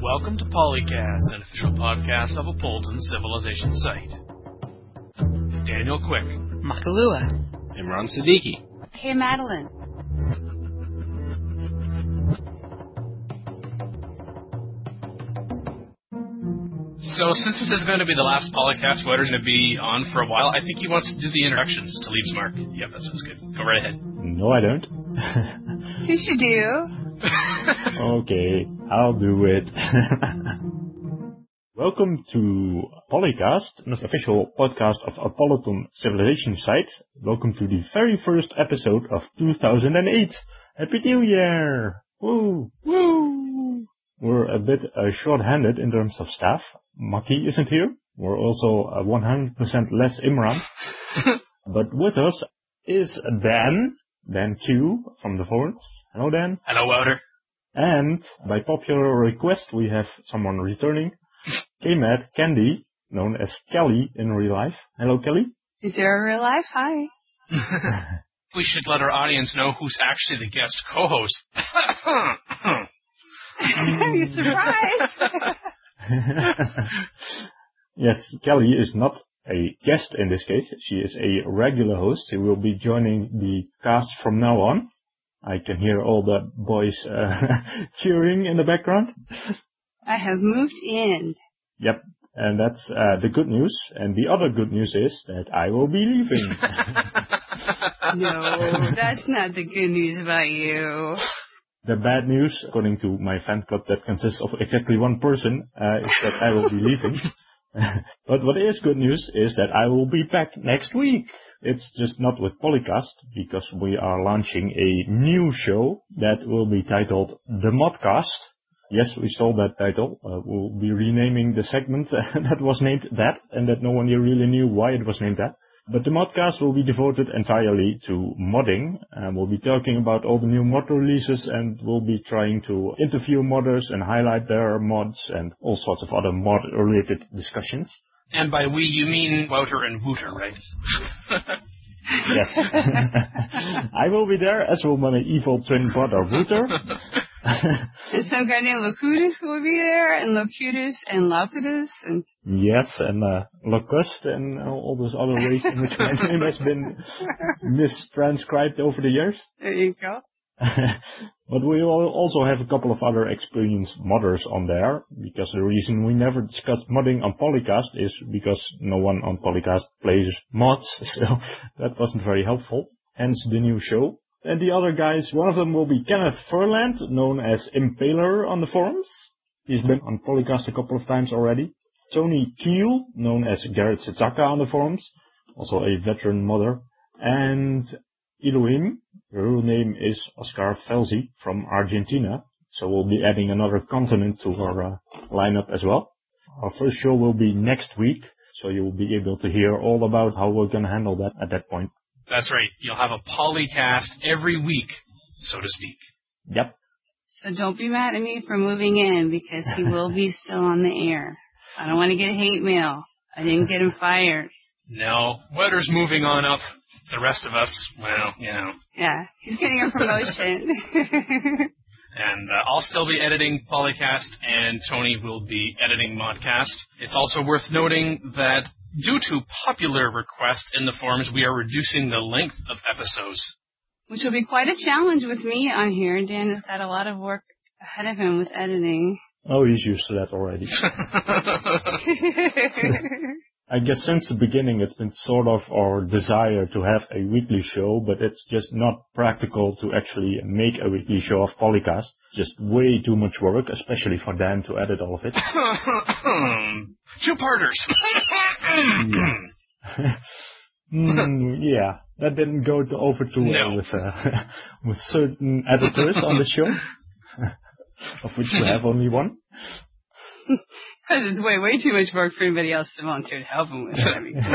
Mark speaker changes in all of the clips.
Speaker 1: Welcome to Polycast, an official podcast of Appleton Civilization Site. Daniel Quick,
Speaker 2: Makalua,
Speaker 3: Imran Siddiqui,
Speaker 4: Hey, Madeline.
Speaker 1: So since this is going to be the last Polycast, Weather's going to be on for a while, I think he wants to do the introductions to Leaves Mark. Yep, that sounds good. Go right ahead.
Speaker 5: No, I don't.
Speaker 4: You should do.
Speaker 5: Okay, I'll do it. Welcome to Polycast, an official podcast of Appleton Civilization Site. Welcome to the very first episode of 2008. Happy New Year! Woo! Woo! We're a bit short-handed in terms of staff. Maki isn't here. We're also 100% less Imran. But with us is Dan Q from the forums. Hello, Dan.
Speaker 1: Hello, Wouter.
Speaker 5: And by popular request, we have someone returning. K-Mad Candy, known as Kelly in real life. Hello, Kelly.
Speaker 4: Is there a real life? Hi.
Speaker 1: We should let our audience know who's actually the guest co-host.
Speaker 4: Are you surprised?
Speaker 5: Yes, Kelly is not a guest in this case. She is a regular host. She will be joining the cast from now on. I can hear all the boys cheering in the background.
Speaker 4: I have moved in.
Speaker 5: Yep, and that's the good news. And the other good news is that I will be leaving.
Speaker 4: No, that's not the good news about you.
Speaker 5: The bad news, according to my fan club that consists of exactly one person, is that I will be leaving. But what is good news is that I will be back next week. It's just not with Polycast, because we are launching a new show that will be titled The Modcast. Yes, we stole that title. We'll be renaming the segment that was named that, and that no one here really knew why it was named that. But the Modcast will be devoted entirely to modding, and we'll be talking about all the new mod releases, and we'll be trying to interview modders and highlight their mods and all sorts of other mod-related discussions.
Speaker 1: And by we, you mean Wouter and Wooter, right?
Speaker 5: Yes. I will be there, as will my evil twin brother Wooter.
Speaker 4: And some guy named Locutus will be there, and Locutus and Laucutus, and...
Speaker 5: Yes, and Locust and all those other ways in which my name has been mistranscribed over the years.
Speaker 4: There you go.
Speaker 5: But we will also have a couple of other experienced modders on there, because the reason we never discussed modding on Polycast is because no one on Polycast plays mods, so that wasn't very helpful. Hence the new show. And the other guys, one of them will be Kenneth Furland, known as Impaler on the forums. He's been on Polycast a couple of times already. Tony Keel, known as Garrett Setsaka on the forums, also a veteran modder. And Elohim, her real name is Oscar Felzi from Argentina. So we'll be adding another continent to our lineup as well. Our first show will be next week, so you'll be able to hear all about how we're going to handle that at that point.
Speaker 1: That's right. You'll have a Polycast every week, so to speak.
Speaker 5: Yep.
Speaker 4: So don't be mad at me for moving in, because he will be still on the air. I don't want to get hate mail. I didn't get him fired.
Speaker 1: No, Weather's moving on up. The rest of us, well, you know.
Speaker 4: Yeah, he's getting a promotion.
Speaker 1: And I'll still be editing Polycast, and Tony will be editing Modcast. It's also worth noting that due to popular request in the forums, we are reducing the length of episodes.
Speaker 4: Which will be quite a challenge with me on here. Dan has got a lot of work ahead of him with editing.
Speaker 5: Oh, he's used to that already. I guess since the beginning it's been sort of our desire to have a weekly show, but it's just not practical to actually make a weekly show of Polycast. Just way too much work, especially for Dan to edit all of it.
Speaker 1: Two-parters.
Speaker 5: Yeah, that didn't go over too well with certain editors on the show, of which we have only one.
Speaker 4: Because it's way too much work for anybody else to volunteer to help him with it. I mean, come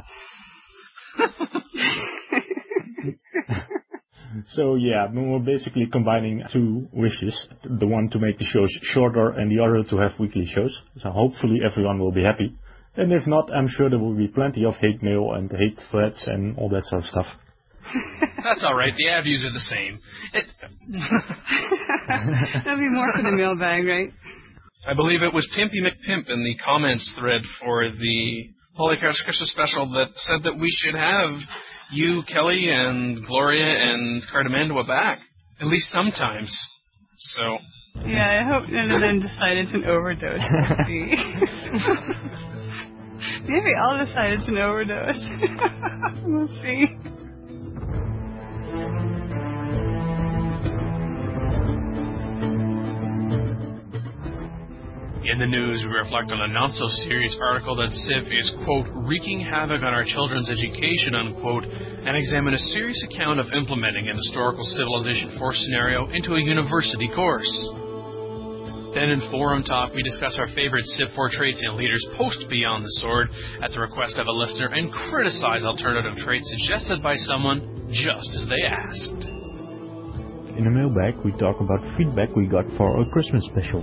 Speaker 4: on.
Speaker 5: So yeah, we're basically combining two wishes. The one to make the shows shorter and the other to have weekly shows. So hopefully everyone will be happy. And if not, I'm sure there will be plenty of hate mail and hate threats and all that sort of stuff.
Speaker 1: That's all right. The avenues are the same.
Speaker 4: That'll be more for the mailbag, right?
Speaker 1: I believe it was Pimpy McPimp in the comments thread for the Polycast Christmas special that said that we should have you, Kelly, and Gloria, and Cardamandua back, at least sometimes. So.
Speaker 4: Yeah, I hope none of them decide it's an overdose. Maybe I'll decide it's an overdose. We'll see.
Speaker 1: In the news, we reflect on a not-so-serious article that Civ is, quote, wreaking havoc on our children's education, unquote, and examine a serious account of implementing an historical Civilization 4 scenario into a university course. Then in Forum Talk, we discuss our favorite Civ 4 traits and leaders post Beyond the Sword at the request of a listener and criticize alternative traits suggested by someone just as they asked.
Speaker 5: In the mailbag, we talk about feedback we got for our Christmas special.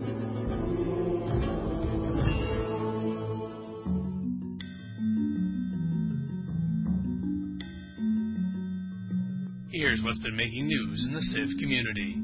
Speaker 1: Here's what's been making news in the Civ community.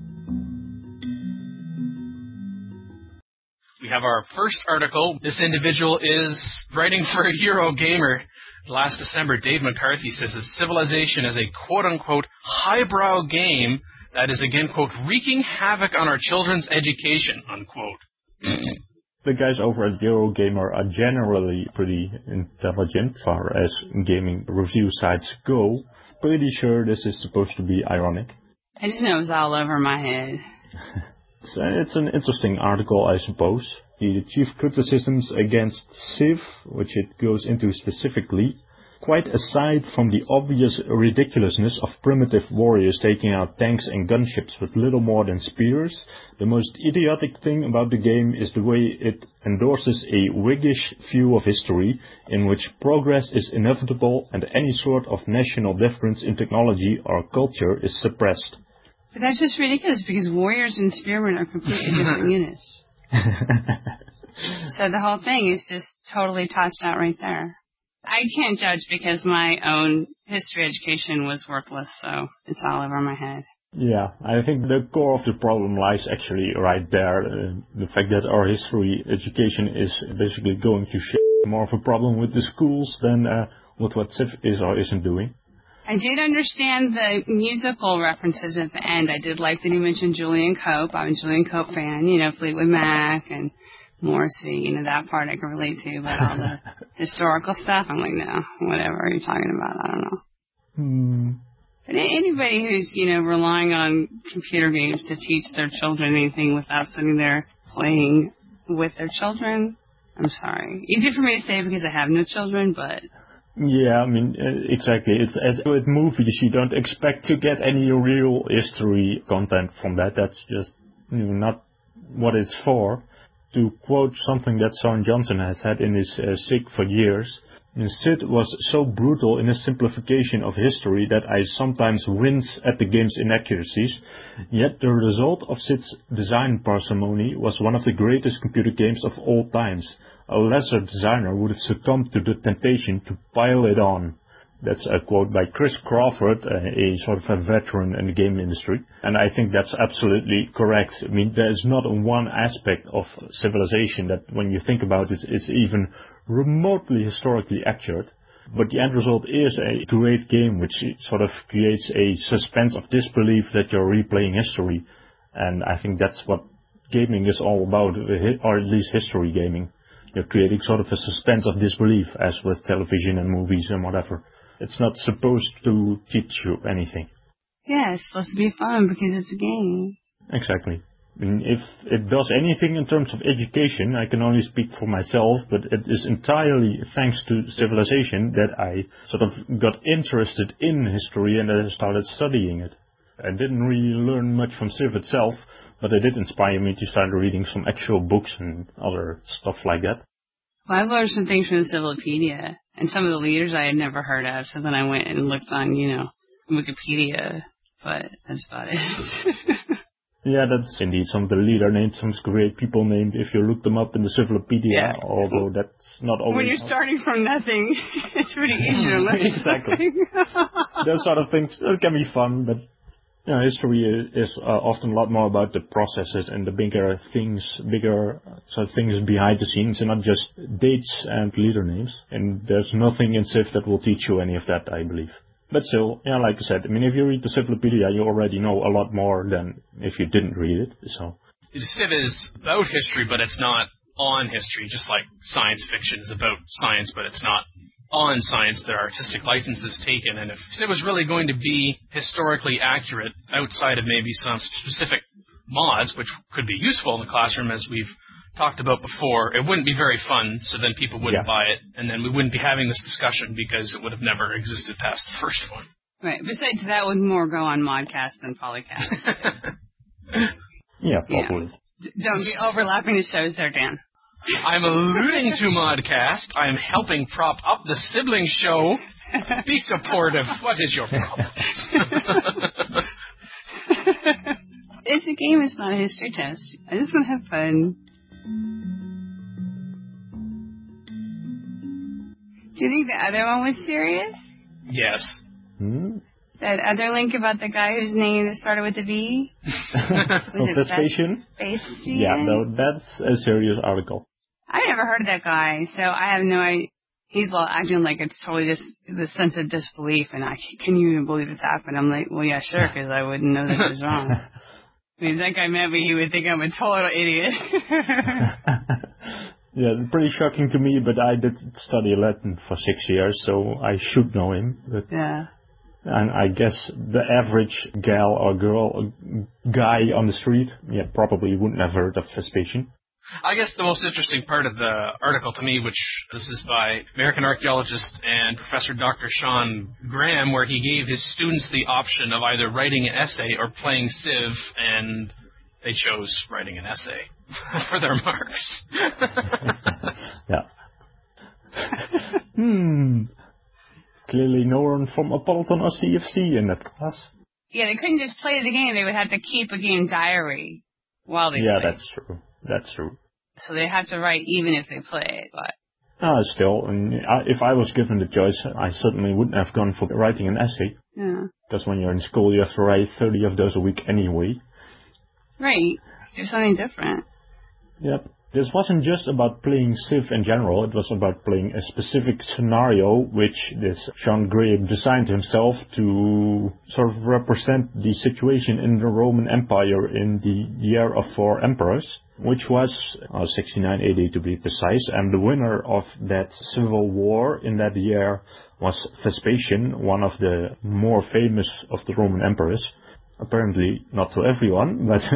Speaker 1: We have our first article. This individual is writing for Eurogamer. Last December, Dave McCarthy says that Civilization is a quote-unquote highbrow game that is, again, quote, wreaking havoc on our children's education, unquote.
Speaker 5: The guys over at Eurogamer are generally pretty intelligent as far as gaming review sites go. Pretty sure this is supposed to be ironic.
Speaker 4: I just know it was all over my head.
Speaker 5: It's an interesting article, I suppose. The chief criticisms against Civ, which it goes into specifically, quite aside from the obvious ridiculousness of primitive warriors taking out tanks and gunships with little more than spears, the most idiotic thing about the game is the way it endorses a Whiggish view of history, in which progress is inevitable and any sort of national difference in technology or culture is suppressed.
Speaker 4: But that's just ridiculous, because warriors and spearmen are completely different units. So the whole thing is just totally tossed out right there. I can't judge because my own history education was worthless, so it's all over my head.
Speaker 5: Yeah, I think the core of the problem lies actually right there. The fact that our history education is basically going to shit, more of a problem with the schools than with what Civ is or isn't doing.
Speaker 4: I did understand the musical references at the end. I did like that he mentioned Julian Cope. I'm a Julian Cope fan, Fleetwood Mac and Morrissey, that part I can relate to, but all the historical stuff, I'm like, no, whatever you're talking about, I don't know. But anybody who's, relying on computer games to teach their children anything without sitting there playing with their children, I'm sorry. Easy for me to say because I have no children, but...
Speaker 5: Yeah, exactly. It's as with movies, you don't expect to get any real history content from that. That's just not what it's for. To quote something that Son Johnson has had in his SIG for years, Sid was so brutal in his simplification of history that I sometimes wince at the game's inaccuracies, yet the result of Sid's design parsimony was one of the greatest computer games of all times. A lesser designer would have succumbed to the temptation to pile it on. That's a quote by Chris Crawford, a sort of a veteran in the game industry. And I think that's absolutely correct. There's not one aspect of Civilization that, when you think about it, is even remotely historically accurate. But the end result is a great game which sort of creates a suspense of disbelief that you're replaying history. And I think that's what gaming is all about, or at least history gaming. You're creating sort of a suspense of disbelief, as with television and movies and whatever. It's not supposed to teach you anything.
Speaker 4: Yeah, it's supposed to be fun because it's a game.
Speaker 5: Exactly. If it does anything in terms of education, I can only speak for myself, but it is entirely thanks to Civilization that I sort of got interested in history and I started studying it. I didn't really learn much from Civ itself, but it did inspire me to start reading some actual books and other stuff like that.
Speaker 4: Well, I've learned some things from the Civilopedia, and some of the leaders I had never heard of, so then I went and looked on, Wikipedia, but that's about it.
Speaker 5: Yeah, that's indeed some of the leader names, some great people named if you look them up in the Civilopedia, although that's not always...
Speaker 4: When you're starting from nothing, it's pretty easy to learn.
Speaker 5: Exactly. Those sort of things can be fun, but Yeah, history is often a lot more about the processes and the bigger things behind the scenes, and not just dates and leader names. And there's nothing in Civ that will teach you any of that, I believe. But still, yeah, like I said, I mean, if you read the Civlopedia, you already know a lot more than if you didn't read it. So
Speaker 1: Civ is about history, but it's not on history, just like science fiction is about science, but it's not on science. There are artistic licenses taken, and if Civ was really going to be historically accurate outside of maybe some specific mods, which could be useful in the classroom, as we've talked about before, it wouldn't be very fun, so then people wouldn't buy it, and then we wouldn't be having this discussion because it would have never existed past the first one.
Speaker 4: Right. Besides, that would more go on Modcast than Polycast.
Speaker 5: yeah, probably.
Speaker 4: Don't be overlapping the shows there, Dan.
Speaker 1: I'm alluding to Modcast. I'm helping prop up the sibling show. Be supportive. What is your problem?
Speaker 4: It's a game. It's not a history test. I just want to have fun. Do you think the other one was serious?
Speaker 1: Yes.
Speaker 4: That other link about the guy whose name started with a V?
Speaker 5: Vespasian? Yeah, no, that's a serious article.
Speaker 4: I've never heard of that guy, so I have no idea. He's acting like it's totally the sense of disbelief, and can you even believe it's happened? I'm like, well, yeah, sure, because I wouldn't know that it was wrong. I mean, if that guy met me, he would think I'm a total idiot.
Speaker 5: Yeah, pretty shocking to me, but I did study Latin for 6 years, so I should know him. But
Speaker 4: yeah.
Speaker 5: And I guess the average gal or girl, guy on the street, probably wouldn't have heard of Vespasian.
Speaker 1: I guess the most interesting part of the article to me, which this is by American archaeologist and Professor Dr. Sean Graham, where he gave his students the option of either writing an essay or playing Civ, and they chose writing an essay for their marks.
Speaker 5: Yeah. Clearly no one from Appleton or CFC in that class.
Speaker 4: Yeah, they couldn't just play the game. They would have to keep a game diary while they play.
Speaker 5: That's true. That's true.
Speaker 4: So they have to write even if they play it, but...
Speaker 5: Still, and if I was given the choice, I certainly wouldn't have gone for writing an essay.
Speaker 4: Yeah.
Speaker 5: Because when you're in school, you have to write 30 of those a week anyway.
Speaker 4: Right. Do something different.
Speaker 5: Yep. This wasn't just about playing Civ in general, it was about playing a specific scenario which this Sean Graham designed himself to sort of represent the situation in the Roman Empire in the year of 4 emperors, which was 69 AD to be precise, and the winner of that civil war in that year was Vespasian, one of the more famous of the Roman emperors. Apparently not to everyone, but...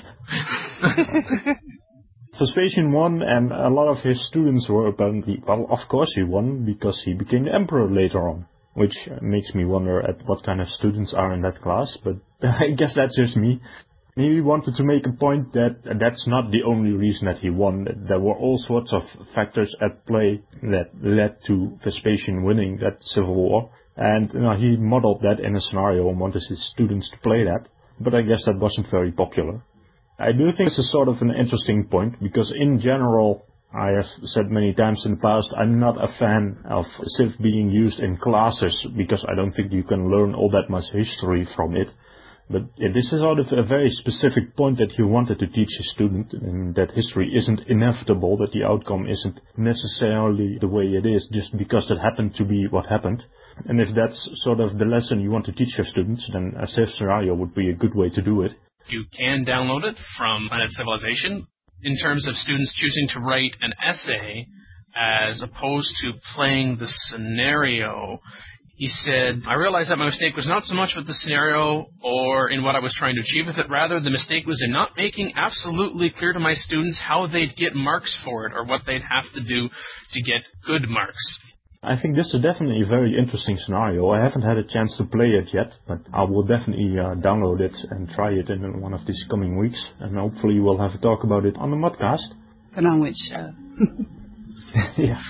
Speaker 5: Vespasian won, and a lot of his students were apparently... Well, of course he won, because he became the emperor later on. Which makes me wonder at what kind of students are in that class, but I guess that's just me. He wanted to make a point that that's not the only reason that he won. There were all sorts of factors at play that led to Vespasian winning that civil war. And he modeled that in a scenario and wanted his students to play that. But I guess that wasn't very popular. I do think it's a sort of an interesting point, because in general, I have said many times in the past, I'm not a fan of Civ being used in classes, because I don't think you can learn all that much history from it. But this is sort of a very specific point that he wanted to teach his student, and that history isn't inevitable, that the outcome isn't necessarily the way it is just because it happened to be what happened. And if that's sort of the lesson you want to teach your students, then a Civ scenario would be a good way to do it.
Speaker 1: You can download it from Planet Civilization. In terms of students choosing to write an essay as opposed to playing the scenario, he said, I realized that my mistake was not so much with the scenario or in what I was trying to achieve with it. Rather, the mistake was in not making absolutely clear to my students how they'd get marks for it or what they'd have to do to get good marks.
Speaker 5: I think this is definitely a very interesting scenario. I haven't had a chance to play it yet, but I will definitely download it and try it in one of these coming weeks. And hopefully we'll have a talk about it on the Modcast.
Speaker 4: But on which show?
Speaker 5: Yeah.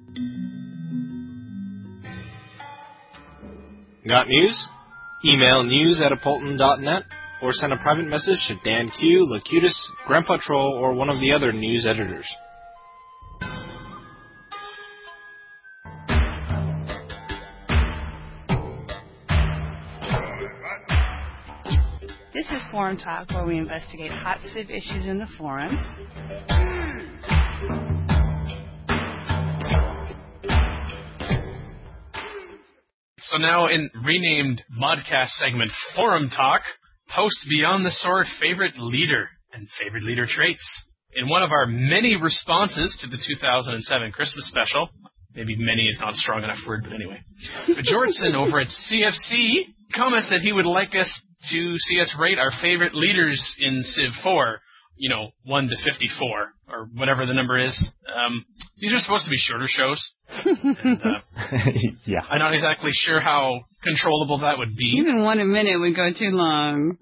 Speaker 2: Got news? Email news@apolton.net or send a private message to Dan Q, Locutus, Grandpa Troll, or one of the other news editors.
Speaker 4: is Forum Talk, where we investigate hot Civ issues in the forums.
Speaker 1: So now in renamed Modcast segment Forum Talk, post Beyond the Sword favorite leader and favorite leader traits. In one of our many responses to the 2007 Christmas special, maybe many is not a strong enough word, but anyway, Bjornson over at CFC comments that he would like us to see us rate our favorite leaders in Civ 4, 1 to 54, or whatever the number is. These are supposed to be shorter shows. And,
Speaker 5: yeah.
Speaker 1: I'm not exactly sure how controllable that would be.
Speaker 4: Even 1 a minute would go too long.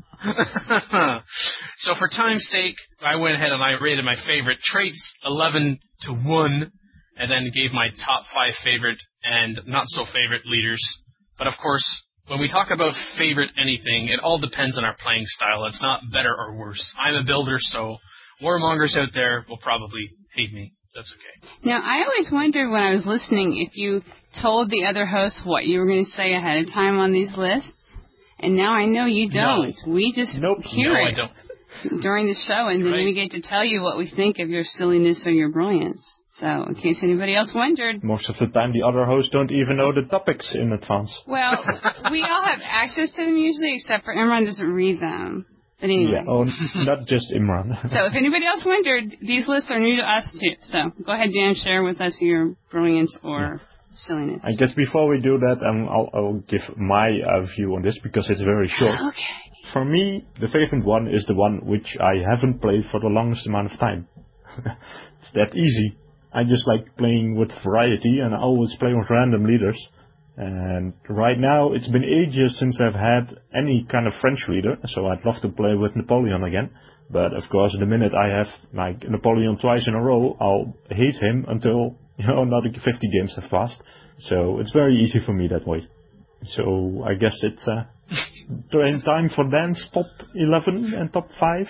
Speaker 1: So for time's sake, I went ahead and I rated my favorite traits 11 to 1, and then gave my top 5 favorite and not so favorite leaders. But of course, when we talk about favorite anything, it all depends on our playing style. It's not better or worse. I'm a builder, so warmongers out there will probably hate me. That's okay.
Speaker 4: Now, I always wondered when I was listening if you told the other hosts what you were going to say ahead of time on these lists. And now I know you don't.
Speaker 1: No.
Speaker 4: We just hear it
Speaker 1: I don't.
Speaker 4: during the show, and then we get to tell you what we think of your silliness or your brilliance. So, in case anybody else wondered.
Speaker 5: Most of the time, the other hosts don't even know the topics in advance.
Speaker 4: Well, we all have access to them usually, except for Imran doesn't read them. But anyway.
Speaker 5: Yeah, not just Imran.
Speaker 4: So, if anybody else wondered, these lists are new to us too. So, go ahead, Dan, share with us your brilliance or silliness.
Speaker 5: I guess before we do that, I'll give my view on this because it's very short.
Speaker 4: Okay.
Speaker 5: For me, the favorite one is the one which I haven't played for the longest amount of time. It's that easy. I just like playing with variety, and I always play with random leaders. And right now, it's been ages since I've had any kind of French leader, so I'd love to play with Napoleon again. But of course, the minute I have like Napoleon twice in a row, I'll hate him until another 50 games have passed. So it's very easy for me that way. So I guess it's time for Dan's top 11 and top 5.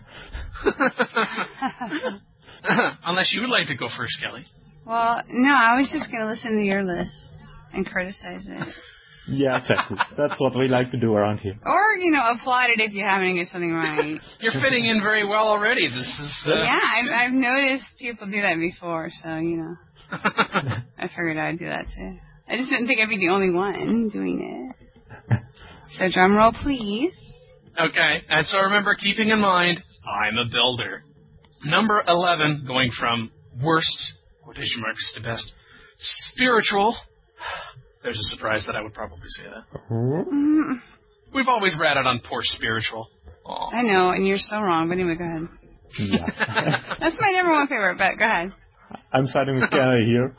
Speaker 1: Unless you would like to go first, Kelly.
Speaker 4: Well, no, I was just going to listen to your list and criticize it.
Speaker 5: Yeah, exactly. That's what we like to do around here.
Speaker 4: Or, applaud it if you happen to get something right.
Speaker 1: You're fitting in very well already. This is...
Speaker 4: Yeah, I've noticed people do that before, so, I figured I'd do that too. I just didn't think I'd be the only one doing it. So drum roll, please.
Speaker 1: Okay, and so remember, keeping in mind, I'm a builder. Number 11, going from worst, quotation marks, to best, spiritual. There's a surprise that I would probably say that. We've always ratted on poor spiritual. Aww.
Speaker 4: I know, and you're so wrong, but anyway, go ahead.
Speaker 5: Yeah.
Speaker 4: That's my number one favorite, but go ahead.
Speaker 5: I'm siding with Kelly here.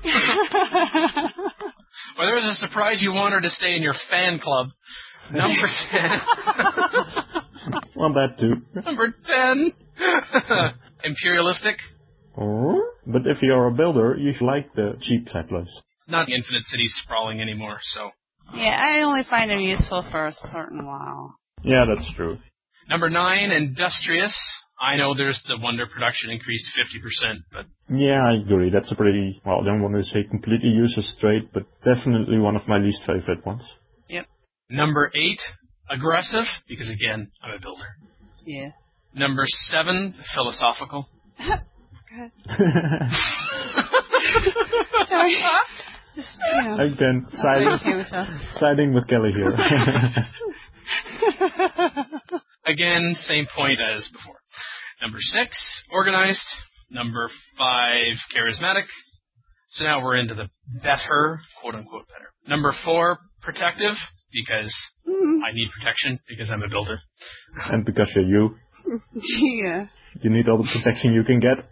Speaker 1: Well, there was a surprise you want her to stay in your fan club. Number 10.
Speaker 5: Well, that too.
Speaker 1: Number 10. Imperialistic.
Speaker 5: But if you're a builder, you like the cheap settlers.
Speaker 1: Not the Infinite Cities sprawling anymore, so...
Speaker 4: Yeah, I only find them useful for a certain while.
Speaker 5: Yeah, that's true.
Speaker 1: Number 9, Industrious. I know there's the Wonder production increased 50%, but...
Speaker 5: Yeah, I agree. That's a pretty... Well, I don't want to say completely useless trait, but definitely one of my least favorite ones.
Speaker 1: Yep. Number 8, Aggressive, because again, I'm a builder.
Speaker 4: Yeah.
Speaker 1: Number 7, Philosophical.
Speaker 4: Good. Sorry. Just,
Speaker 5: Again, siding with Kelly here.
Speaker 1: Again, same point as before. Number 6, Organized. Number 5, Charismatic. So now we're into the better, quote-unquote better. Number 4, Protective, because I need protection, because I'm a builder.
Speaker 5: And because you're you.
Speaker 4: Yeah.
Speaker 5: You need all the protection you can get.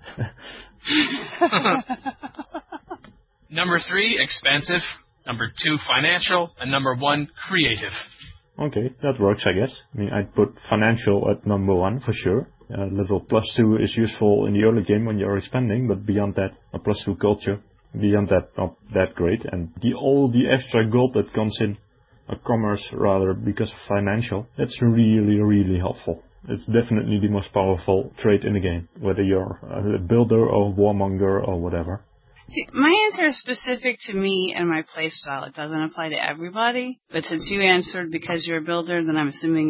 Speaker 1: Number 3, Expansive. Number 2, Financial. And number 1, Creative.
Speaker 5: Okay, that works, I guess. I mean, I'd put Financial at number 1 for sure. Level +2 is useful in the early game when you're expanding, but beyond that, a +2 culture. Beyond that, not that great. And all the extra gold that comes in, commerce rather, because of Financial, that's really, really helpful. It's definitely the most powerful trait in the game, whether you're a builder or a warmonger or whatever.
Speaker 4: See, my answer is specific to me and my playstyle. It doesn't apply to everybody. But since you answered because you're a builder, then I'm assuming it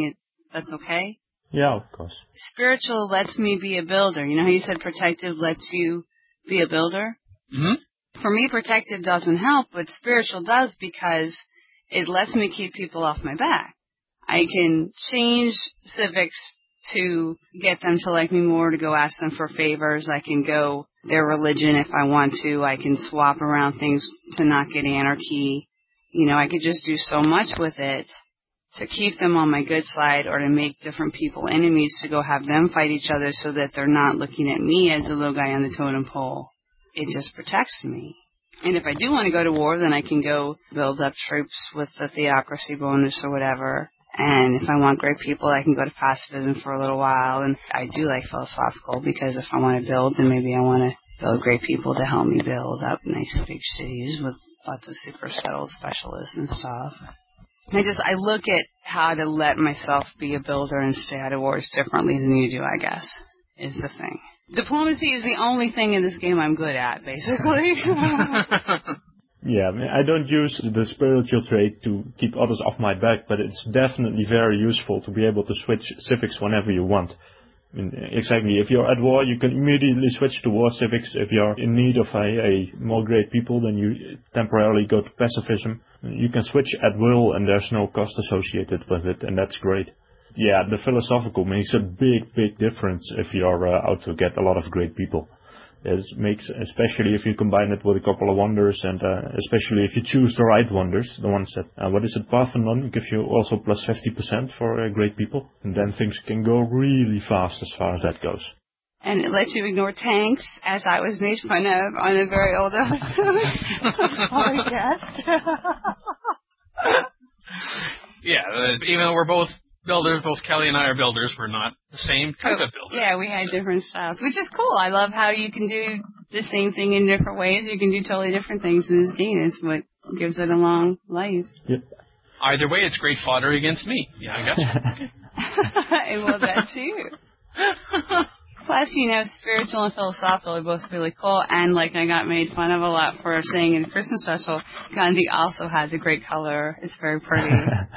Speaker 4: that's okay?
Speaker 5: Yeah, of course.
Speaker 4: Spiritual lets me be a builder. You know how you said protective lets you be a builder?
Speaker 1: Mm-hmm.
Speaker 4: For me, protective doesn't help, but spiritual does because it lets me keep people off my back. I can change civics to get them to like me more, to go ask them for favors. I can go their religion if I want to. I can swap around things to not get anarchy. You know, I could just do so much with it to keep them on my good side or to make different people enemies, to go have them fight each other so that they're not looking at me as the low guy on the totem pole. It just protects me. And if I do want to go to war, then I can go build up troops with the theocracy bonus or whatever. And if I want great people, I can go to pacifism for a little while. And I do like philosophical because if I want to build, then maybe I want to build great people to help me build up nice big cities with lots of super settled specialists and stuff. I look at how to let myself be a builder and stay out of wars differently than you do, I guess, is the thing. Diplomacy is the only thing in this game I'm good at, basically.
Speaker 5: Yeah, I don't use the spiritual trait to keep others off my back, but it's definitely very useful to be able to switch civics whenever you want. I mean, exactly. If you're at war, you can immediately switch to war civics. If you're in need of a more great people, then you temporarily go to pacifism. You can switch at will, and there's no cost associated with it, and that's great. Yeah, the philosophical makes a big, big difference if you're out to get a lot of great people. It makes, especially if you combine it with a couple of wonders, and especially if you choose the right wonders, the ones that, what is it, Parthenon gives you also plus 50% for great people, and then things can go really fast as far as that goes.
Speaker 4: And it lets you ignore tanks, as I was made fun of on a very old episode.
Speaker 1: Yeah, even though we're both builders, both Kelly and I are builders, we're not the same type of builder.
Speaker 4: Yeah, we had different styles, which is cool. I love how you can do the same thing in different ways. You can do totally different things in this game. It's what gives it a long life.
Speaker 5: Yep.
Speaker 1: Either way, it's great fodder against me. Yeah, I got you.
Speaker 4: I love that too. Plus, you know, spiritual and philosophical are both really cool, and like I got made fun of a lot for saying in the Christmas special, Gandhi also has a great color. It's very pretty,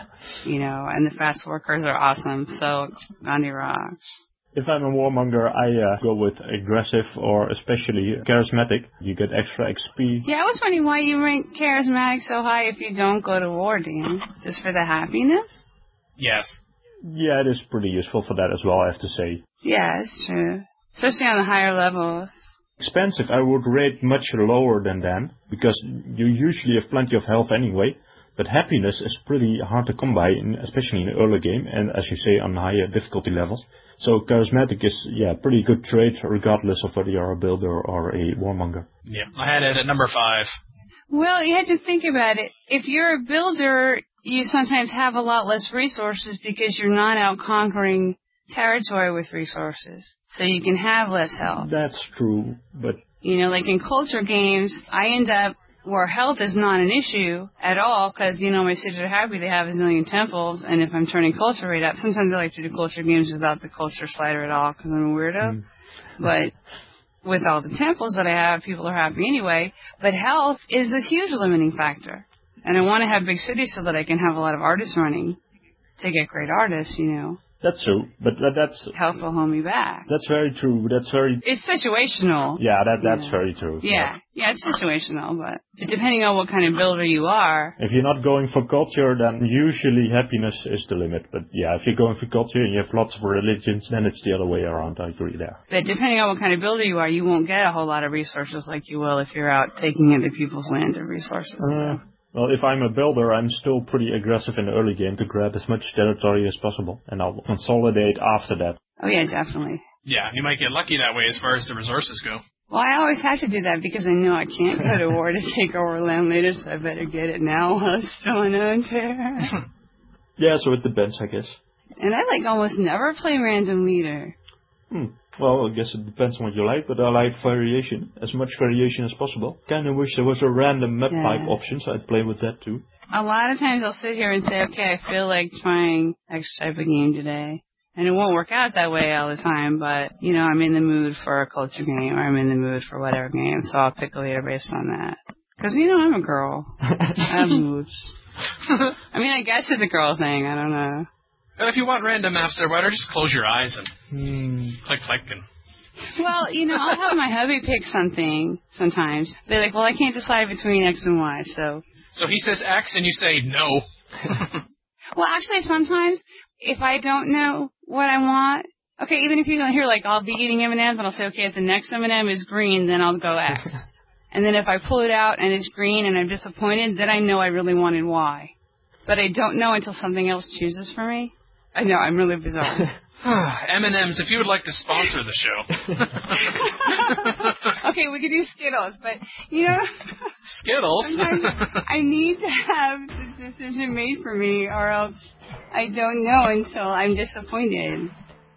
Speaker 4: you know, and the fast workers are awesome, so Gandhi rocks.
Speaker 5: If I'm a warmonger, I go with aggressive or especially charismatic. You get extra XP.
Speaker 4: Yeah, I was wondering why you rank charismatic so high if you don't go to war, Dan. Just for the happiness?
Speaker 1: Yes.
Speaker 5: Yeah, it is pretty useful for that as well, I have to say.
Speaker 4: Yeah, it's true. Especially on the higher levels.
Speaker 5: Expensive, I would rate much lower than Dan, because you usually have plenty of health anyway. But happiness is pretty hard to come by, especially in the early game, and as you say, on higher difficulty levels. So charismatic is, pretty good trait, regardless of whether you're a builder or a warmonger.
Speaker 1: Yeah, I had it at number 5.
Speaker 4: Well, you had to think about it. If you're a builder, you sometimes have a lot less resources because you're not out conquering territory with resources. So you can have less health.
Speaker 5: That's true, but...
Speaker 4: You know, like in culture games, I end up where health is not an issue at all because, you know, my cities are happy they have a zillion temples, and if I'm turning culture rate up, sometimes I like to do culture games without the culture slider at all because I'm a weirdo. But with all the temples that I have, people are happy anyway. But health is a huge limiting factor. And I want to have big cities so that I can have a lot of artists running to get great artists, you know.
Speaker 5: That's true, but that's...
Speaker 4: Health will hold me back.
Speaker 5: That's very true, that's very...
Speaker 4: It's situational.
Speaker 5: Yeah, that's very true.
Speaker 4: Yeah, it's situational, but depending on what kind of builder you are...
Speaker 5: If you're not going for culture, then usually happiness is the limit. But yeah, if you're going for culture and you have lots of religions, then it's the other way around, I agree there.
Speaker 4: But depending on what kind of builder you are, you won't get a whole lot of resources like you will if you're out taking into people's land of resources.
Speaker 5: Well, if I'm a builder, I'm still pretty aggressive in the early game to grab as much territory as possible, and I'll consolidate after that.
Speaker 4: Oh yeah, definitely.
Speaker 1: Yeah, you might get lucky that way as far as the resources go.
Speaker 4: Well, I always have to do that because I know I can't go to war to take over land later, so I better get it now while it's still an unfair.
Speaker 5: Yeah, so it depends, I guess.
Speaker 4: And I almost never play random leader.
Speaker 5: Well, I guess it depends on what you like, but I like variation. As much variation as possible. Kinda wish there was a random map type option, so I'd play with that too.
Speaker 4: A lot of times I'll sit here and say, okay, I feel like trying X type of game today. And it won't work out that way all the time, but, you know, I'm in the mood for a culture game, or I'm in the mood for whatever game, so I'll pick a leader based on that. Because, you know, I'm a girl. I have moods. I mean, I guess it's a girl thing, I don't know.
Speaker 1: But if you want random maps there, why don't you just close your eyes and click. And
Speaker 4: Well, I'll have my hubby pick something sometimes. They're like, well, I can't decide between X and Y, so.
Speaker 1: So he says X and you say no.
Speaker 4: Well, actually, sometimes if I don't know what I want, okay, even if you don't hear, like, I'll be eating M&Ms and I'll say, okay, if the next M&M is green, then I'll go X. And then if I pull it out and it's green and I'm disappointed, then I know I really wanted Y. But I don't know until something else chooses for me. I know, I'm really bizarre.
Speaker 1: M&M's, if you would like to sponsor the show.
Speaker 4: Okay, we could do Skittles, but,
Speaker 1: Skittles?
Speaker 4: sometimes I need to have this decision made for me, or else I don't know until I'm disappointed.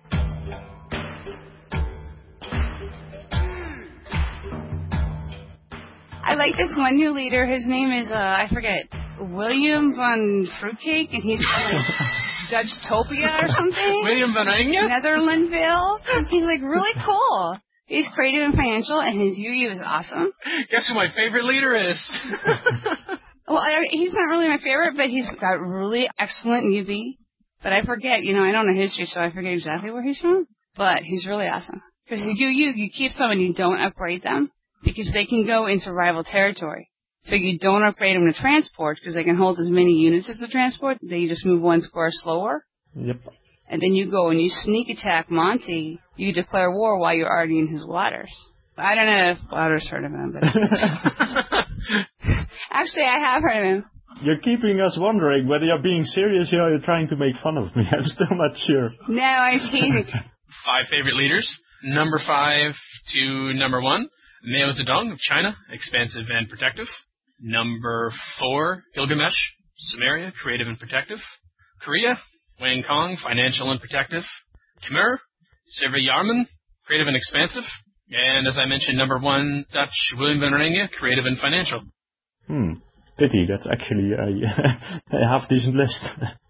Speaker 4: I like this one new leader. His name is, I forget, William von Fruitcake, and he's from Dutchtopia or something.
Speaker 1: William van Engen?
Speaker 4: Netherlandville. He's, like, really cool. He's creative and financial, and his UU is awesome.
Speaker 1: Guess who my favorite leader is?
Speaker 4: Well, he's not really my favorite, but he's got really excellent UB. But I forget, I don't know history, so I forget exactly where he's from. But he's really awesome. Because you keep some and you don't upgrade them, because they can go into rival territory. So you don't upgrade them to transport, because they can hold as many units as the transport. Then you just move one square slower.
Speaker 5: Yep.
Speaker 4: And then you go and you sneak attack Monty. You declare war while you're already in his waters. I don't know if Waters heard of him, but... Actually, I have heard of him.
Speaker 5: You're keeping us wondering whether you're being serious or you're trying to make fun of me. I'm still not sure.
Speaker 4: No, I'm teasing.
Speaker 1: 5 favorite leaders. Number 5 to number 1. Mao Zedong of China, expansive and protective. Number 4, Gilgamesh, Sumeria, creative and protective. Korea, Wang Kong, financial and protective. Khmer, Sylvia-Jarman, creative and expansive. And as I mentioned, number 1, Dutch, William van Oranje, creative and financial.
Speaker 5: Pity, that's actually a half-decent list.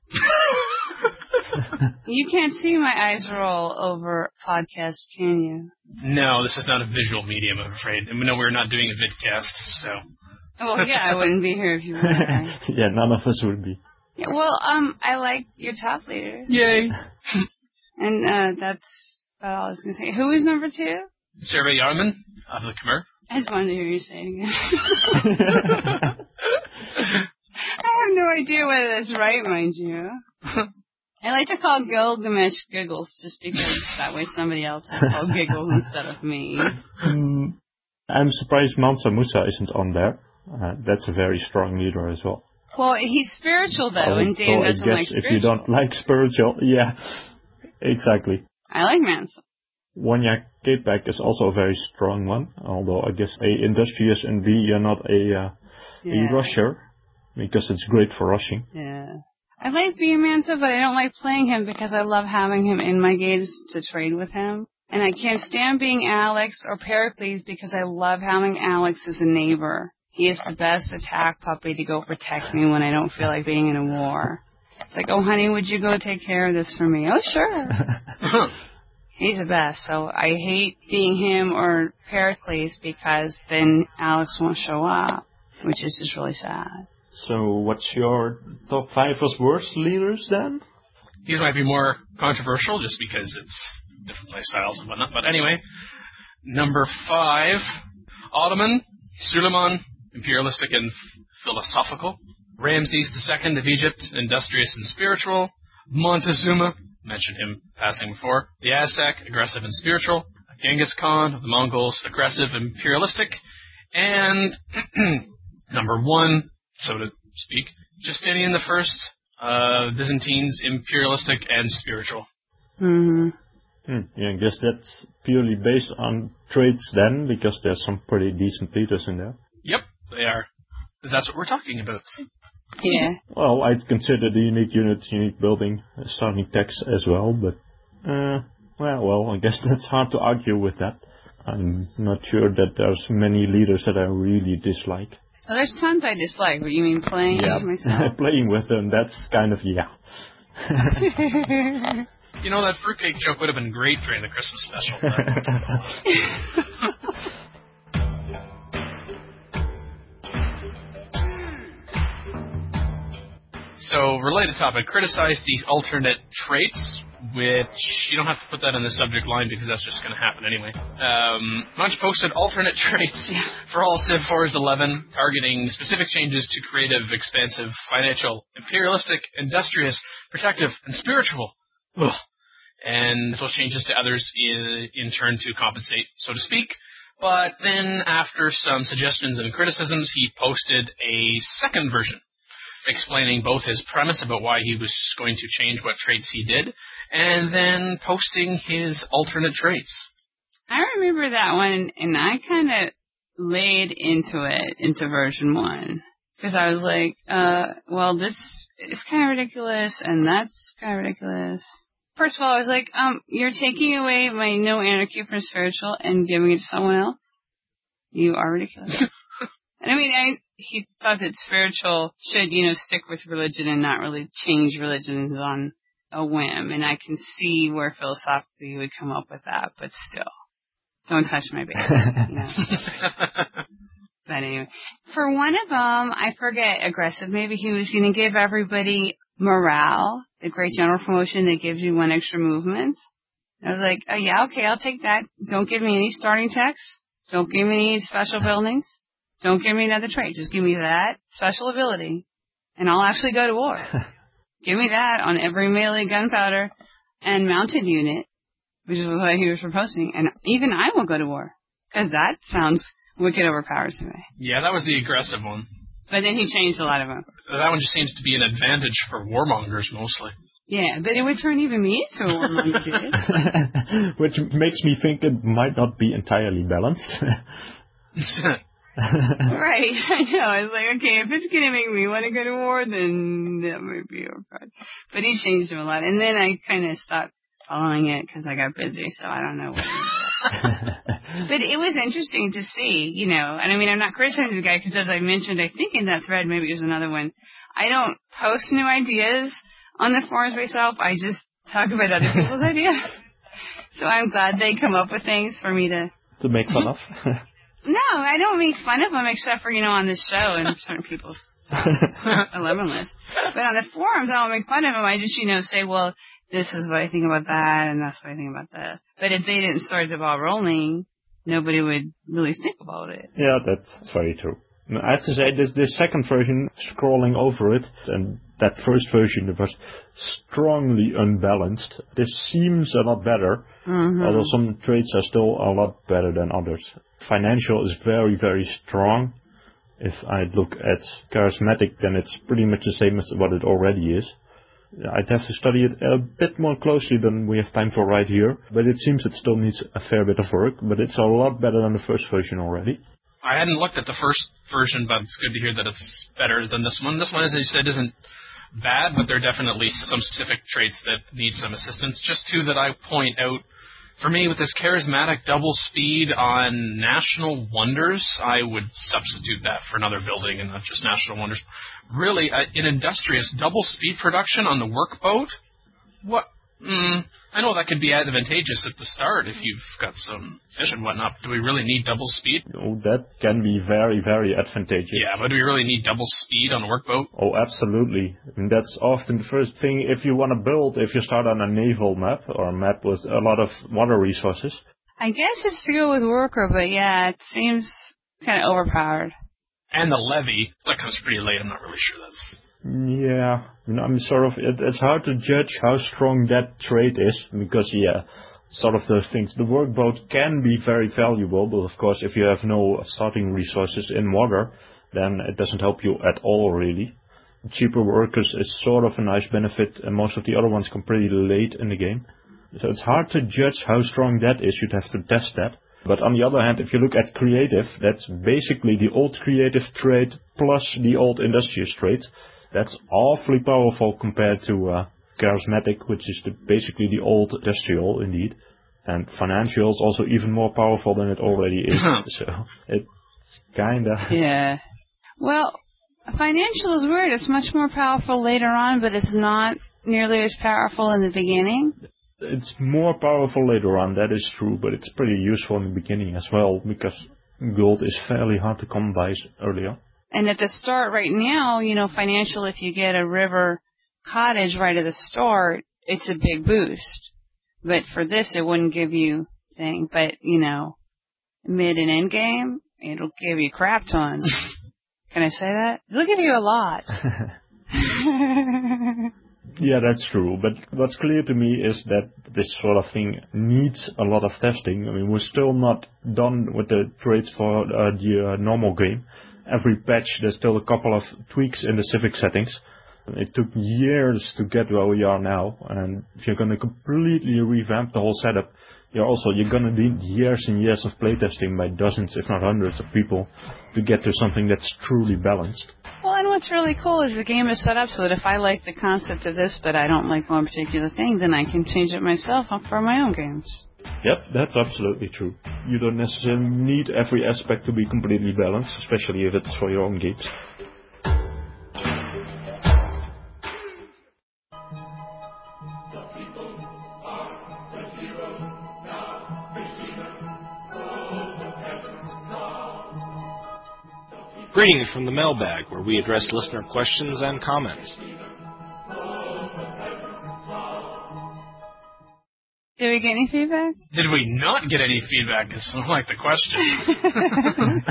Speaker 4: You can't see my eyes roll over podcast, can you?
Speaker 1: No, this is not a visual medium, I'm afraid. And no, we're not doing a vidcast, so...
Speaker 4: Well, yeah, I wouldn't be here if you were. Right?
Speaker 5: Yeah, none of us would be.
Speaker 4: Yeah, well, I like your top leader.
Speaker 1: Yay!
Speaker 4: And that's about all I was going to say. Who is number 2?
Speaker 1: Sylvia-Jarman of the Khmer.
Speaker 4: I just wanted to hear you say it again. I have no idea whether that's right, mind you. I like to call Gilgamesh Giggles, just because that way somebody else is called Giggles instead of me.
Speaker 5: I'm surprised Mansa Musa isn't on there. That's a very strong leader as well.
Speaker 4: Well, he's spiritual, though, and Dan doesn't like spiritual.
Speaker 5: If you don't like spiritual, yeah, exactly.
Speaker 4: I like Mansa.
Speaker 5: Wanya Capeback is also a very strong one, although I guess A, industrious, and B, you're not a rusher, because it's great for rushing.
Speaker 4: Yeah. I like being Mansa, but I don't like playing him because I love having him in my games to trade with him. And I can't stand being Alex or Pericles because I love having Alex as a neighbor. He is the best attack puppy to go protect me when I don't feel like being in a war. It's like, oh, honey, would you go take care of this for me? Oh, sure. He's the best. So I hate being him or Pericles because then Alex won't show up, which is just really sad.
Speaker 5: So what's your top 5 as worst leaders then?
Speaker 1: These might be more controversial just because it's different play styles and whatnot. But anyway, number 5, Ottoman, Suleiman, imperialistic and philosophical. Ramses II of Egypt, industrious and spiritual. Montezuma, mentioned him passing before. The Aztec, aggressive and spiritual. Genghis Khan of the Mongols, aggressive, imperialistic. And number 1, so to speak, Justinian I, Byzantines, imperialistic and spiritual.
Speaker 4: Mm-hmm.
Speaker 5: Yeah, I guess that's purely based on traits then, because there's some pretty decent leaders in there.
Speaker 1: Yep, they are. Because that's what we're talking about.
Speaker 4: Yeah.
Speaker 5: Well, I'd consider the unique unit, unique building, starting text as well, but, well, I guess that's hard to argue with that. I'm not sure that there's many leaders that I really dislike.
Speaker 4: Oh, there's tons I dislike, but you mean playing myself?
Speaker 5: Playing with them, that's kind of, yeah.
Speaker 1: You know, that fruitcake joke would have been great during the Christmas special. So, related topic, criticize these alternate traits, which you don't have to put that in the subject line because that's just going to happen anyway. Munch posted alternate traits for all Civ 4's 11, targeting specific changes to creative, expansive, financial, imperialistic, industrious, protective, and spiritual. Ugh. And those changes to others in turn to compensate, so to speak. But then, after some suggestions and criticisms, he posted a second version, explaining both his premise about why he was going to change what traits he did, and then posting his alternate traits.
Speaker 4: I remember that one, and I kind of laid into version 1. Because I was like, well, this is kind of ridiculous, and that's kind of ridiculous. First of all, I was like, you're taking away my no anarchy from spiritual and giving it to someone else? You are ridiculous. And I mean, he thought that spiritual should, stick with religion and not really change religions on a whim. And I can see where philosophically you would come up with that, but still, don't touch my baby. But anyway, for one of them, I forget, aggressive, maybe he was going to give everybody morale, the great general promotion that gives you 1 extra movement. I was like, oh yeah, okay, I'll take that. Don't give me any starting text. Don't give me any special buildings. Don't give me another trait. Just give me that special ability, and I'll actually go to war. Give me that on every melee gunpowder and mounted unit, which is what he was proposing, and even I will go to war, because that sounds wicked overpowered to me.
Speaker 1: Yeah, that was the aggressive one.
Speaker 4: But then he changed a lot of them.
Speaker 1: That one just seems to be an advantage for warmongers, mostly.
Speaker 4: Yeah, but it would turn even me into a warmonger, dude.
Speaker 5: Which makes me think it might not be entirely balanced.
Speaker 4: Right, I know. I was like, okay, if it's going to make me want to go to war, then that might be overpowered. But he changed him a lot. And then I kind of stopped following it because I got busy, so I don't know what he did. But it was interesting to see, and I mean, I'm not criticizing the guy because, as I mentioned, I think in that thread, maybe it was another one, I don't post new ideas on the forums myself. I just talk about other people's ideas. So I'm glad they come up with things for me to
Speaker 5: make fun of.
Speaker 4: No, I don't make fun of them except for, on this show and certain people's 11 list. But on the forums, I don't make fun of them. I just, say, well, this is what I think about that, and that's what I think about that. But if they didn't start the ball rolling, nobody would really think about it.
Speaker 5: Yeah, that's very true. I have to say, this second version, scrolling over it, and that first version was strongly unbalanced. This seems a lot better, although some traits are still a lot better than others. Financial is very, very strong. If I look at charismatic, then it's pretty much the same as what it already is. I'd have to study it a bit more closely than we have time for right here, but it seems it still needs a fair bit of work, but it's a lot better than the first version already.
Speaker 1: I hadn't looked at the first version, but it's good to hear that it's better than this one. This one, as I said, isn't bad, but there are definitely some specific traits that need some assistance. Just two that I point out. For me, with this charismatic double speed on National Wonders, I would substitute that for another building and not just National Wonders. Really, in Industrious, double speed production on the workboat? What? I know that could be advantageous at the start if you've got some fish and whatnot. Do we really need double speed?
Speaker 5: Oh, that can be very, very advantageous.
Speaker 1: Yeah, but do we really need double speed on a workboat?
Speaker 5: Oh, absolutely. I mean, that's often the first thing if you want to build, if you start on a naval map or a map with a lot of water resources. I
Speaker 4: guess it's to go with worker, but yeah, it seems kind of overpowered.
Speaker 1: And the levy, that comes pretty late. I'm not really sure that's...
Speaker 5: Yeah, I'm it's hard to judge how strong that trait is, because, sort of those things. The workboat can be very valuable, but of course, if you have no starting resources in water, then it doesn't help you at all, really. Cheaper workers is sort of a nice benefit, and most of the other ones come pretty late in the game. So it's hard to judge how strong that is. You'd have to test that. But on the other hand, if you look at creative, that's basically the old creative trait plus the old industrious trait. That's awfully powerful compared to charismatic, which is basically the old industrial, indeed. And financial is also even more powerful than it already is. So it's kind of...
Speaker 4: Yeah. Well, financial is weird. It's much more powerful later on, but it's not nearly as powerful in the beginning.
Speaker 5: It's more powerful later on, that is true, but it's pretty useful in the beginning as well, because gold is fairly hard to come by earlier.
Speaker 4: And at the start right now, financial, if you get a river cottage right at the start, it's a big boost. But for this, it wouldn't give you thing. But, mid and end game, it'll give you crap tons. Can I say that? It'll give you a lot.
Speaker 5: Yeah, that's true. But what's clear to me is that this sort of thing needs a lot of testing. I mean, we're still not done with the traits for the normal game. Every patch, there's still a couple of tweaks in the civic settings. It took years to get where we are now, and if you're going to completely revamp the whole setup, you're going to need years and years of playtesting by dozens, if not hundreds of people to get to something that's truly balanced.
Speaker 4: Well, and what's really cool is the game is set up so that if I like the concept of this, but I don't like one particular thing, then I can change it myself for my own games.
Speaker 5: Yep, that's absolutely true. You don't necessarily need every aspect to be completely balanced, especially if it's for your own games.
Speaker 2: Greetings from the mailbag, where we address listener questions and comments.
Speaker 4: Did we get any feedback?
Speaker 1: Did we not get any feedback? Because I don't like the question.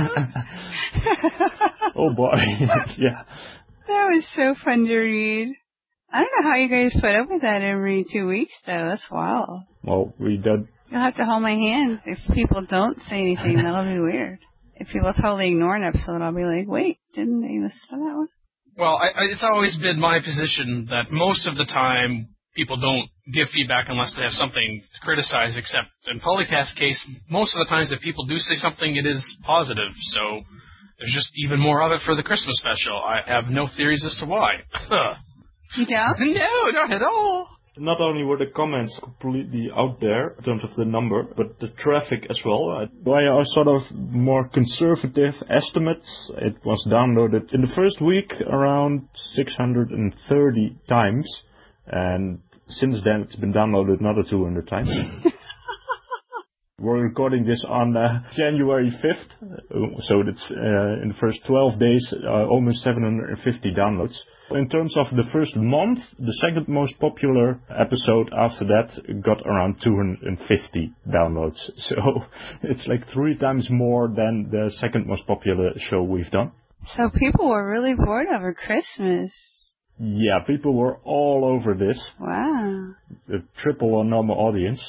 Speaker 5: Oh boy, yeah.
Speaker 4: That was so fun to read. I don't know how you guys put up with that every 2 weeks, though. That's wild.
Speaker 5: Well, we did.
Speaker 4: You'll have to hold my hand. If people don't say anything, that'll be weird. If people totally ignore an episode, I'll be like, wait, didn't they listen to that one?
Speaker 1: Well, it's always been my position that most of the time people don't give feedback unless they have something to criticize, except in Polycast's case, most of the times that people do say something, it is positive. So there's just even more of it for the Christmas special. I have no theories as to why.
Speaker 4: You don't?
Speaker 1: No, not at all.
Speaker 5: Not only were the comments completely out there in terms of the number, but the traffic as well. By our sort of more conservative estimates, it was downloaded in the first week around 630 times, and since then it's been downloaded another 200 times. We're recording this on January 5th, so it's in the first 12 days, almost 750 downloads. In terms of the first month, the second most popular episode after that got around 250 downloads. So it's like 3 times more than the second most popular show we've done.
Speaker 4: So people were really bored over Christmas.
Speaker 5: Yeah, people were all over this.
Speaker 4: Wow.
Speaker 5: A triple or normal audience.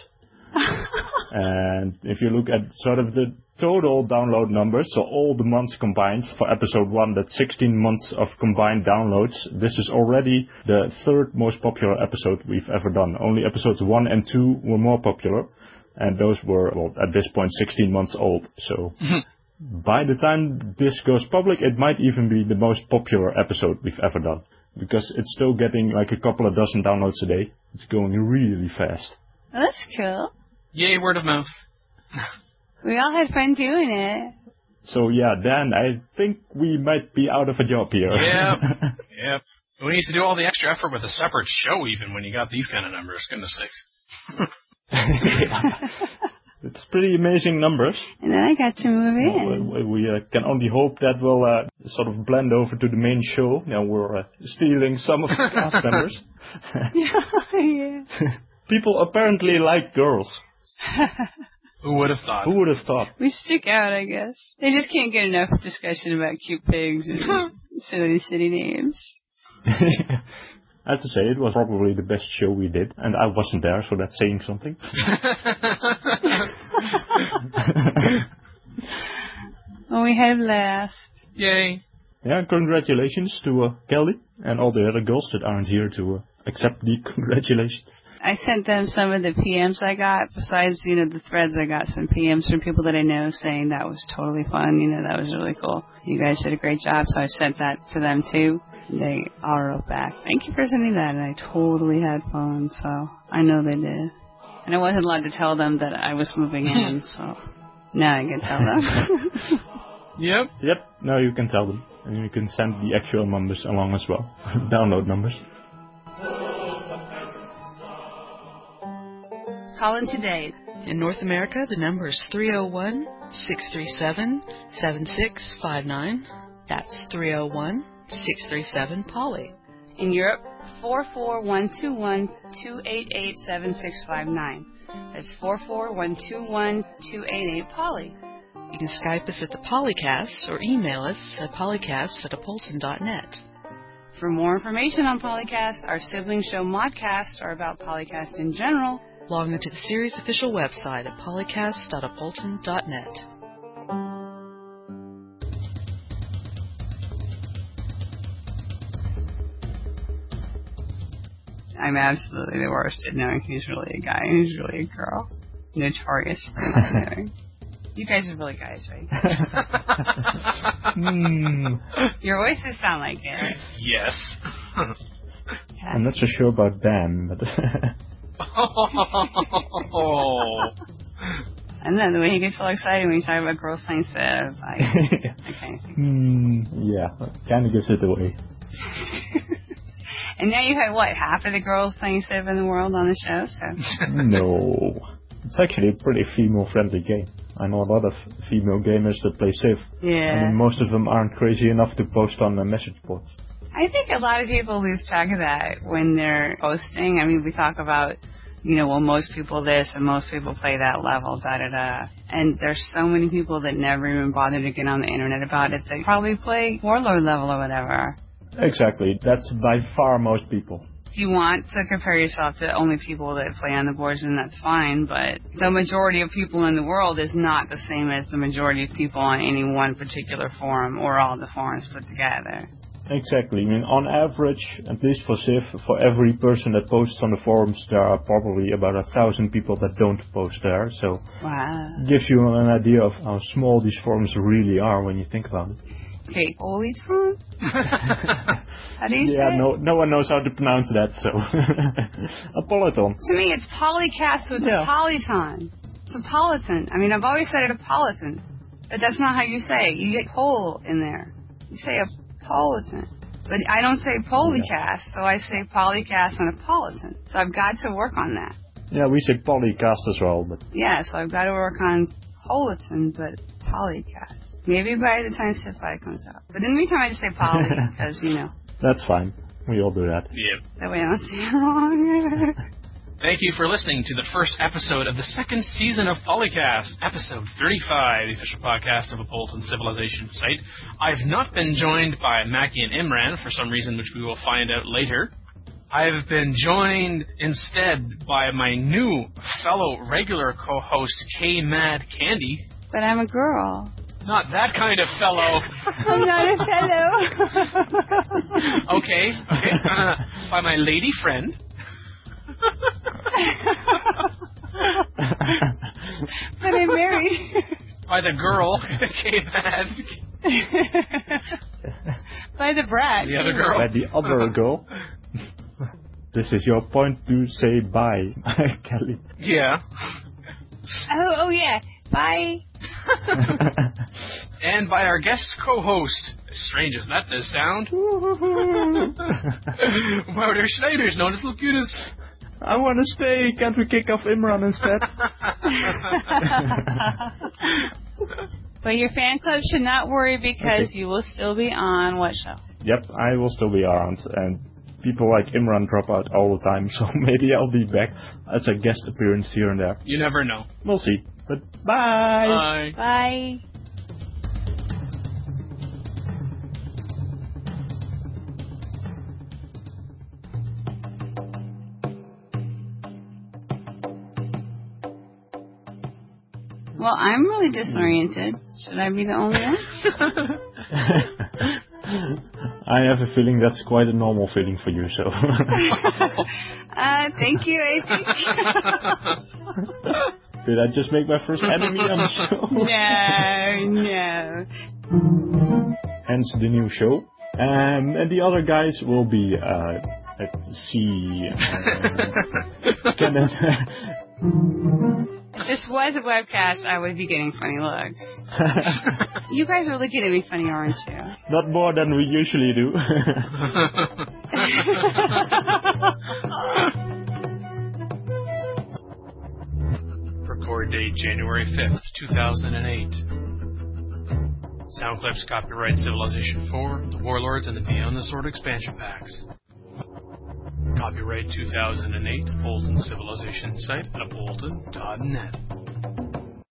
Speaker 5: And if you look at sort of the total download numbers, so all the months combined for episode 1, that's 16 months of combined downloads. This is already the third most popular episode we've ever done. Only episodes 1 and 2 were more popular, and those were, well, at this point, 16 months old. So by the time this goes public, it might even be the most popular episode we've ever done, because it's still getting like a couple of dozen downloads a day. It's going really fast.
Speaker 4: Well, that's cool.
Speaker 1: Yay, word of mouth.
Speaker 4: We all had fun doing it.
Speaker 5: So yeah, Dan, I think we might be out of a job here.
Speaker 1: Yep. We need to do all the extra effort with a separate show even when you got these kind of numbers. Goodness sakes.
Speaker 5: Yeah. It's pretty amazing numbers.
Speaker 4: And then I got to move in.
Speaker 5: We can only hope that will sort of blend over to the main show. Now we're stealing some of the cast members.
Speaker 4: Yeah.
Speaker 5: People apparently like girls.
Speaker 1: Who would have thought?
Speaker 5: Who would have thought?
Speaker 4: We stick out, I guess. They just can't get enough discussion about cute pigs and silly city names.
Speaker 5: I have to say, it was probably the best show we did, and I wasn't there, so that's saying something.
Speaker 4: Well, we had a blast.
Speaker 1: Yay.
Speaker 5: Yeah, congratulations to Kelly and all the other girls that aren't here to accept the congratulations.
Speaker 4: I sent them some of the PMs I got. Besides, the threads, I got some PMs from people that I know saying that was totally fun. That was really cool. You guys did a great job, so I sent that to them, too. They all wrote back, thank you for sending that, and I totally had fun, so I know they did. And I wasn't allowed to tell them that I was moving in, so now I can tell them.
Speaker 1: Yep.
Speaker 5: Now you can tell them. And you can send the actual numbers along as well. Download numbers.
Speaker 3: Call in today. In North America, the number is 301-637-7659. That's 301-637-POLY.
Speaker 4: In Europe, 44121-288-7659. That's 44121-288-POLY.
Speaker 3: You can Skype us at the Polycast or email us at polycast@apolton.net.
Speaker 4: For more information on Polycast, our sibling show Modcast, or about Polycast in general,
Speaker 3: log on to the series' official website at polycast.apolton.net.
Speaker 4: I'm absolutely the worst at knowing who's really a guy and who's really a girl. Notorious for not knowing. You guys are really guys, right? Your voices sound like it.
Speaker 1: Yes.
Speaker 5: I'm not so sure about Dan, but...
Speaker 1: Oh.
Speaker 4: I don't know, the way he gets so excited when he's talking about girls playing Civ. I kind of think.
Speaker 5: Yeah, kind of gives it away.
Speaker 4: And now you have, what, half of the girls playing Civ in the world on the show? So
Speaker 5: No. It's actually a pretty female-friendly game. I know a lot of female gamers that play Civ.
Speaker 4: yeah.
Speaker 5: I mean, most of them aren't crazy enough to post on the message boards.
Speaker 4: I think a lot of people lose track of that when they're posting. I mean, we talk about, well, most people this and most people play that level, da-da-da. And there's so many people that never even bother to get on the internet about it. They probably play Warlord level or whatever.
Speaker 5: Exactly. That's by far most people.
Speaker 4: If you want to compare yourself to only people that play on the boards, then that's fine. But the majority of people in the world is not the same as the majority of people on any one particular forum or all the forums put together.
Speaker 5: Exactly. I mean, on average, at least for Civ, for every person that posts on the forums, there are probably about 1,000 people that don't post there. So
Speaker 4: Wow.
Speaker 5: it gives you an idea of how small these forums really are when you think about it.
Speaker 4: Okay, Polytron? How do you say
Speaker 5: Yeah,
Speaker 4: it?
Speaker 5: no one knows how to pronounce that, so... A polyton.
Speaker 4: To me, it's Polycast, so it's a polyton. It's a politon. I mean, I've always said it a politon, but that's not how you say it. You get pol in there. You say a politon. But I don't say polycast, so I say polycast and a politon. So I've got to work on that.
Speaker 5: Yeah, we say polycast as well, but...
Speaker 4: Yeah, so I've got to work on politon, but polycast. Maybe by the time Civ 5 comes out. But in the meantime, I just say poly, because,
Speaker 5: That's fine. We all do that.
Speaker 1: Yep.
Speaker 4: that way I don't say it wrong.
Speaker 1: Thank you for listening to the first episode of the second season of Polycast, episode 35, the official podcast of Apolton Civilization site. I've not been joined by Mackie and Imran for some reason, which we will find out later. I've been joined instead by my new fellow regular co-host, K Mad Candy.
Speaker 4: But I'm a girl.
Speaker 1: Not that kind of fellow.
Speaker 4: I'm not a fellow.
Speaker 1: Okay. By my lady friend.
Speaker 4: But I'm married.
Speaker 1: By the girl, K-Mad.
Speaker 4: By the brat.
Speaker 1: The other girl.
Speaker 5: By the other girl. This is your point to say bye, Kelly.
Speaker 1: Yeah.
Speaker 4: Oh yeah. Bye.
Speaker 1: And by our guest co-host, as strange as that does sound, Wouter Schneider's known as Locutus.
Speaker 5: I want to stay. Can't we kick off Imran instead?
Speaker 4: But your fan club should not worry because you will still be on what show?
Speaker 5: Yep, I will still be around, and people like Imran drop out all the time, so maybe I'll be back as a guest appearance here and there.
Speaker 1: You never know.
Speaker 5: We'll see. But bye!
Speaker 1: Bye.
Speaker 4: Bye. Well, I'm really disoriented. Should I be the only one?
Speaker 5: I have a feeling that's quite a normal feeling for you, so...
Speaker 4: Thank you, I think.
Speaker 5: Did I just make my first enemy on the show?
Speaker 4: No.
Speaker 5: Hence the new show. And the other guys will be, let's see... Kenneth...
Speaker 4: If this was a webcast, I would be getting funny looks. You guys are looking at me funny, aren't you?
Speaker 5: Not more than we usually do.
Speaker 1: Record date January 5th, 2008. Sound clips copyright Civilization 4, The Warlords, and the Beyond the Sword expansion packs. Copyright 2008, Polton Civilization site at polton.net.